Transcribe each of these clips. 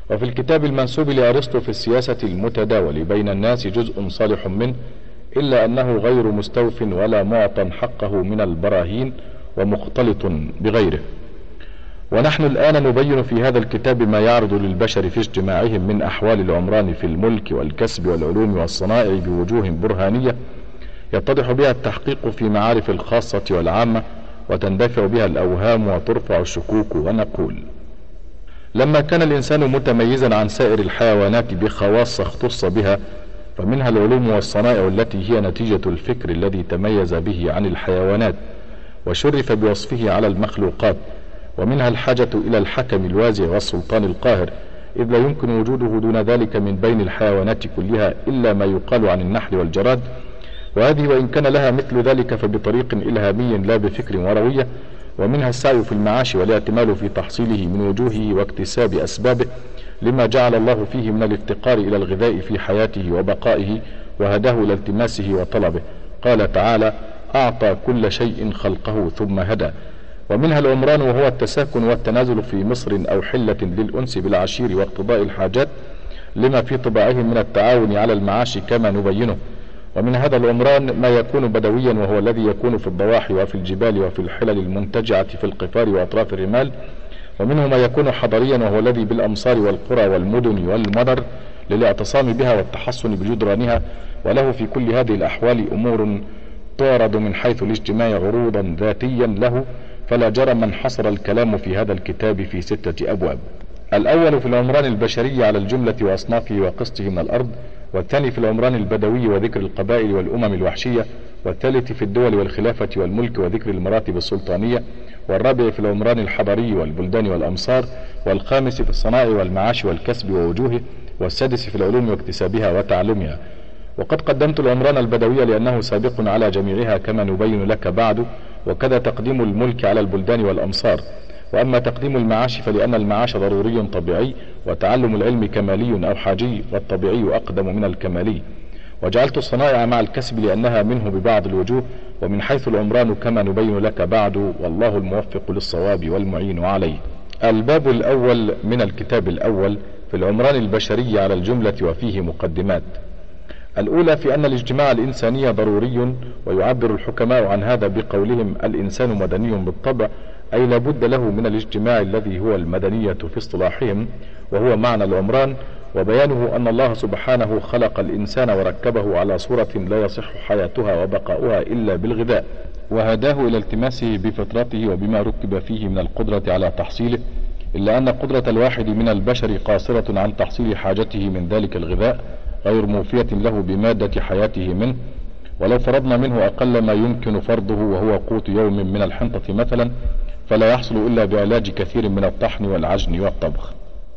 وفي الكتاب المنسوب لأرسطو في السياسة المتداول بين الناس جزء صالح منه، إلا أنه غير مستوف ولا معطى حقه من البراهين ومختلط بغيره. ونحن الآن نبين في هذا الكتاب ما يعرض للبشر في اجتماعهم من أحوال العمران في الملك والكسب والعلوم والصنائع بوجوه برهانية يتضح بها التحقيق في معارف الخاصة والعامة، وتندفع بها الأوهام وترفع الشكوك. ونقول: لما كان الإنسان متميزا عن سائر الحيوانات بخواص اختص بها، فمنها العلوم والصنائع التي هي نتيجة الفكر الذي تميز به عن الحيوانات وشرف بوصفه على المخلوقات، ومنها الحاجة إلى الحكم الوازع والسلطان القاهر، إذ لا يمكن وجوده دون ذلك من بين الحيوانات كلها إلا ما يقال عن النحل والجراد، وهذه وإن كان لها مثل ذلك فبطريق إلهامي لا بفكر وروية. ومنها السعي في المعاش والاعتمال في تحصيله من وجوهه واكتساب أسبابه، لما جعل الله فيه من الافتقار إلى الغذاء في حياته وبقائه، وهداه إلى التماسه وطلبه. قال تعالى: أعطى كل شيء خلقه ثم هدى. ومنها العمران، وهو التساكن والتنازل في مصر أو حلة للأنس بالعشير واقتضاء الحاجات، لما في طباعهم من التعاون على المعاش كما نبينه. ومن هذا العمران ما يكون بدويا، وهو الذي يكون في الضواحي وفي الجبال وفي الحلل المنتجعة في القفار وأطراف الرمال. ومنه ما يكون حضريا، وهو الذي بالأمصار والقرى والمدن والمدر للاعتصام بها والتحصن بجدرانها. وله في كل هذه الأحوال أمور تعرض من حيث الاجتماع عروضا ذاتيا له، فلا جرم من حصر الكلام في هذا الكتاب في 6 أبواب. الأول في العمران البشري على الجملة وأصنافه وقسطه من الأرض، والثاني في العمران البدوي وذكر القبائل والأمم الوحشية، والثالث في الدول والخلافة والملك وذكر المراتب السلطانية، والرابع في العمران الحضري والبلدان والأمصار، والخامس في الصنائع والمعاش والكسب ووجوهه، والسادس في العلوم واكتسابها وتعلمها. وقد قدمت العمران البدوي لأنه سابق على جميعها كما نبين لك بعد، وكذا تقديم الملك على البلدان والأمصار. وأما تقديم المعاش فلأن المعاش ضروري طبيعي، وتعلم العلم كمالي أو حاجي، والطبيعي أقدم من الكمالي. وجعلت الصنائع مع الكسب لأنها منه ببعض الوجوه، ومن حيث العمران كما نبين لك بعد، والله الموفق للصواب والمعين عليه. الباب الأول من الكتاب الأول في العمران البشري على الجملة، وفيه مقدمات. الأولى في أن الاجتماع الإنساني ضروري، ويعبر الحكماء عن هذا بقولهم: الإنسان مدني بالطبع، أي لابد له من الاجتماع الذي هو المدنية في اصطلاحهم، وهو معنى العمران. وبيانه أن الله سبحانه خلق الإنسان وركبه على صورة لا يصح حياتها وبقاؤها إلا بالغذاء، وهداه إلى التماسه بفطرته وبما ركب فيه من القدرة على تحصيله، إلا أن قدرة الواحد من البشر قاصرة عن تحصيل حاجته من ذلك الغذاء، غير موفية له بمادة حياته منه. ولو فرضنا منه أقل ما يمكن فرضه، وهو قوت يوم من الحنطة مثلا، فلا يحصل إلا بعلاج كثير من الطحن والعجن والطبخ.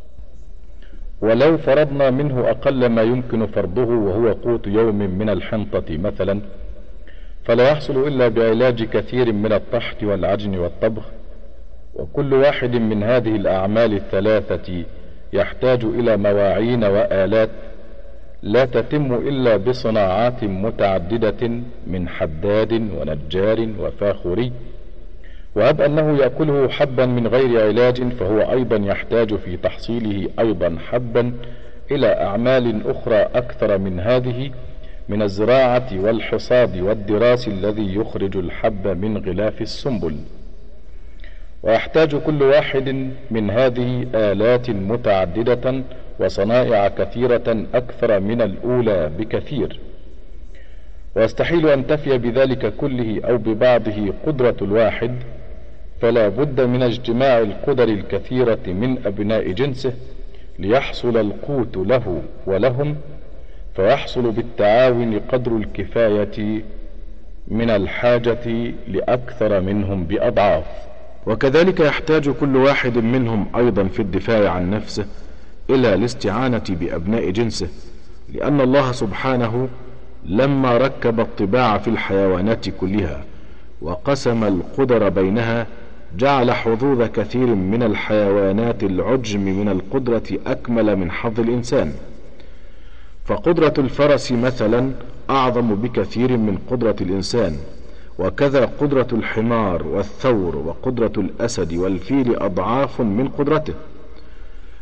ولو فرضنا منه أقل ما يمكن فرضه، وهو قوت يوم من الحنطة مثلا، فلا يحصل إلا بعلاج كثير من الطحن والعجن والطبخ. وكل واحد من هذه الأعمال الثلاثة يحتاج إلى مواعين وآلات لا تتم إلا بصناعات متعددة من حداد ونجار وفاخري. وهب أنه يأكله حبا من غير علاج، فهو أيضا يحتاج في تحصيله أيضا حبا إلى أعمال أخرى أكثر من هذه، من الزراعة والحصاد والدراس الذي يخرج الحب من غلاف السنبل. ويحتاج كل واحد من هذه آلات متعددة وصنائع كثيرة أكثر من الأولى بكثير، ويستحيل أن تفي بذلك كله أو ببعضه قدرة الواحد، فلا بد من اجتماع القدر الكثيرة من أبناء جنسه ليحصل القوت له ولهم، فيحصل بالتعاون قدر الكفاية من الحاجة لأكثر منهم بأضعاف. وكذلك يحتاج كل واحد منهم أيضا في الدفاع عن نفسه إلى الاستعانة بأبناء جنسه، لأن الله سبحانه لما ركب الطباع في الحيوانات كلها وقسم القدر بينها، جعل حظوظ كثير من الحيوانات العجم من القدرة أكمل من حظ الإنسان. فقدرة الفرس مثلا أعظم بكثير من قدرة الإنسان، وكذا قدرة الحمار والثور، وقدرة الأسد والفيل أضعاف من قدرته.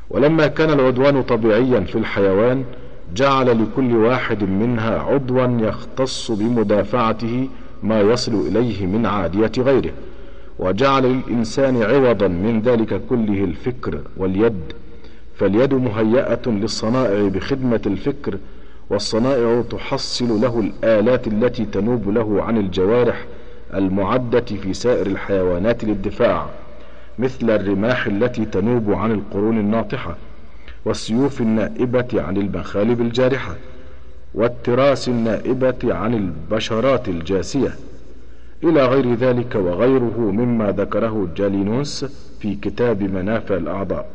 ولما كان العدوان طبيعيا في الحيوان جعل لكل واحد منها عضوا يختص بمدافعته ما يصل إليه من عادية غيره، وجعل للإنسان عوضا من ذلك كله الفكر واليد، فاليد مهيئة للصنائع بخدمة الفكر، والصنائع تحصل له الآلات التي تنوب له عن الجوارح المعدة في سائر الحيوانات للدفاع، مثل الرماح التي تنوب عن القرون الناطحة، والسيوف النائبة عن المخالب الجارحة، والتراس النائبة عن البشرات الجاسية، إلى غير ذلك وغيره مما ذكره جالينوس في كتاب منافع الأعضاء.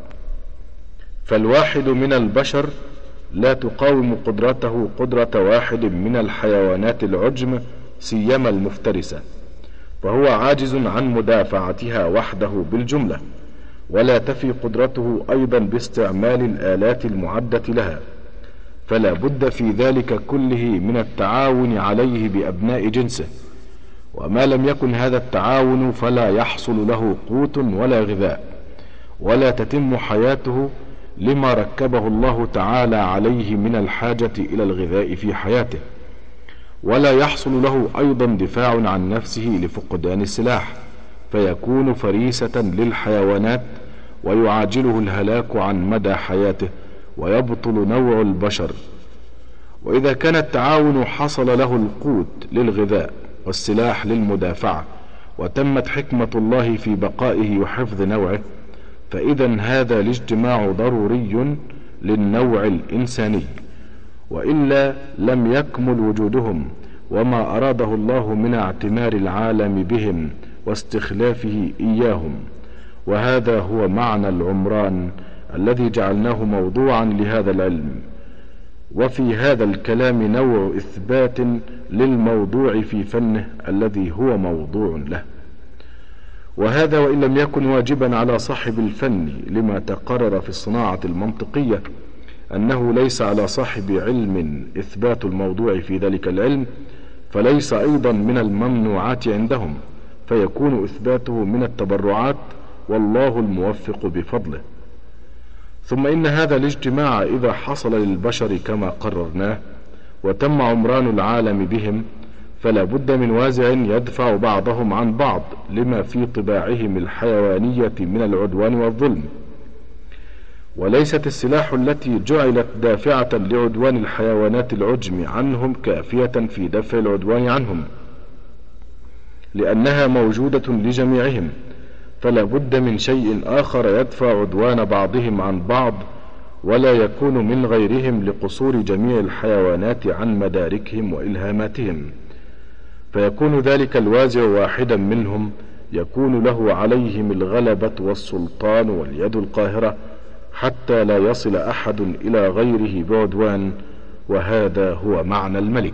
فالواحد من البشر لا تقاوم قدرته قدرة واحد من الحيوانات العجم سيما المفترسة، فهو عاجز عن مدافعتها وحده بالجملة، ولا تفي قدرته أيضا باستعمال الآلات المعدة لها، فلا بد في ذلك كله من التعاون عليه بأبناء جنسه، وما لم يكن هذا التعاون فلا يحصل له قوت ولا غذاء، ولا تتم حياته لما ركبه الله تعالى عليه من الحاجة إلى الغذاء في حياته، ولا يحصل له أيضا دفاع عن نفسه لفقدان السلاح، فيكون فريسة للحيوانات ويعاجله الهلاك عن مدى حياته، ويبطل نوع البشر. وإذا كان التعاون حصل له القوت للغذاء والسلاح للمدافعة، وتمت حكمة الله في بقائه وحفظ نوعه، فإذا هذا الاجتماع ضروري للنوع الإنساني، وإلا لم يكمل وجودهم وما أراده الله من اعتمار العالم بهم واستخلافه إياهم. وهذا هو معنى العمران الذي جعلناه موضوعا لهذا العلم. وفي هذا الكلام نوع إثبات للموضوع في فنه الذي هو موضوع له، وهذا وإن لم يكن واجبا على صاحب الفن لما تقرر في الصناعة المنطقية أنه ليس على صاحب علم إثبات الموضوع في ذلك العلم، فليس أيضا من الممنوعات عندهم، فيكون إثباته من التبرعات، والله الموفق بفضله. ثم إن هذا الاجتماع إذا حصل للبشر كما قررناه وتم عمران العالم بهم، فلا بد من وازع يدفع بعضهم عن بعض لما في طباعهم الحيوانية من العدوان والظلم. وليست السلاح التي جعلت دافعة لعدوان الحيوانات العجم عنهم كافية في دفع العدوان عنهم، لأنها موجودة لجميعهم، فلا بد من شيء آخر يدفع عدوان بعضهم عن بعض، ولا يكون من غيرهم لقصور جميع الحيوانات عن مداركهم وإلهاماتهم، فيكون ذلك الوازع واحدا منهم يكون له عليهم الغلبة والسلطان واليد القاهرة، حتى لا يصل أحد إلى غيره بعدوان، وهذا هو معنى الملك.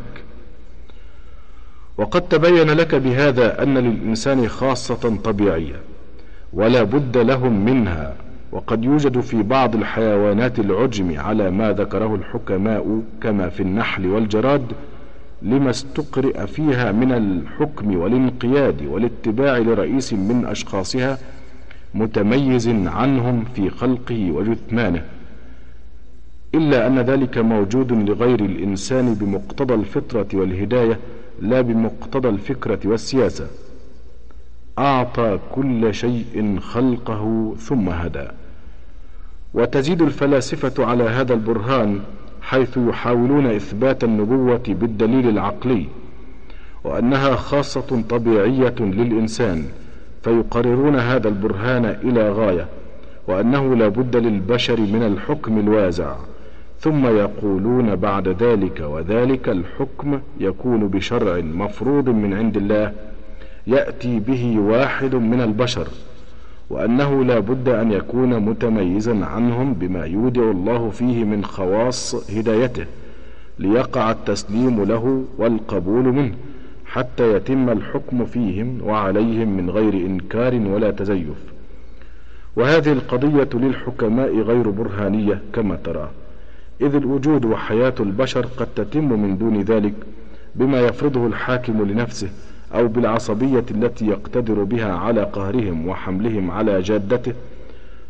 وقد تبين لك بهذا أن للإنسان خاصة طبيعية ولا بد لهم منها، وقد يوجد في بعض الحيوانات العجم على ما ذكره الحكماء كما في النحل والجراد، لما استقرئ فيها من الحكم والانقياد والاتباع لرئيس من أشخاصها متميز عنهم في خلقه وجثمانه، إلا أن ذلك موجود لغير الإنسان بمقتضى الفطرة والهداية لا بمقتضى الفكرة والسياسة. أعطى كل شيء خلقه ثم هدى. وتزيد الفلاسفة على هذا البرهان حيث يحاولون إثبات النبوة بالدليل العقلي، وأنها خاصة طبيعية للإنسان، فيقررون هذا البرهان إلى غاية، وأنه لا بد للبشر من الحكم الوازع، ثم يقولون بعد ذلك وذلك الحكم يكون بشرع مفروض من عند الله يأتي به واحد من البشر، وأنه لا بد أن يكون متميزا عنهم بما يودع الله فيه من خواص هدايته، ليقع التسليم له والقبول منه، حتى يتم الحكم فيهم وعليهم من غير إنكار ولا تزيف. وهذه القضية للحكماء غير برهانية كما ترى، إذ الوجود وحياة البشر قد تتم من دون ذلك بما يفرضه الحاكم لنفسه، أو بالعصبية التي يقتدر بها على قهرهم وحملهم على جادته،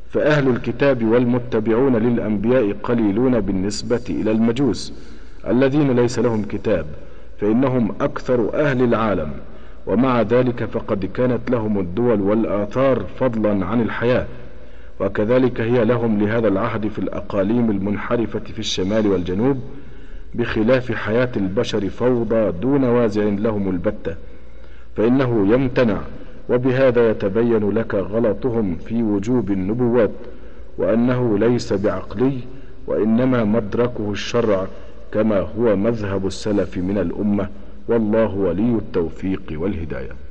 فأهل الكتاب والمتبعون للأنبياء قليلون بالنسبة إلى المجوس الذين ليس لهم كتاب، فإنهم أكثر أهل العالم، ومع ذلك فقد كانت لهم الدول والآثار فضلا عن الحياة، وكذلك هي لهم لهذا العهد في الأقاليم المنحرفة في الشمال والجنوب، بخلاف حياة البشر فوضى دون وازع لهم البتة، فإنه يمتنع. وبهذا يتبين لك غلطهم في وجوب النبوات، وأنه ليس بعقلي، وإنما مدركه الشرع، كما هو مذهب السلف من الأمة، والله ولي التوفيق والهداية.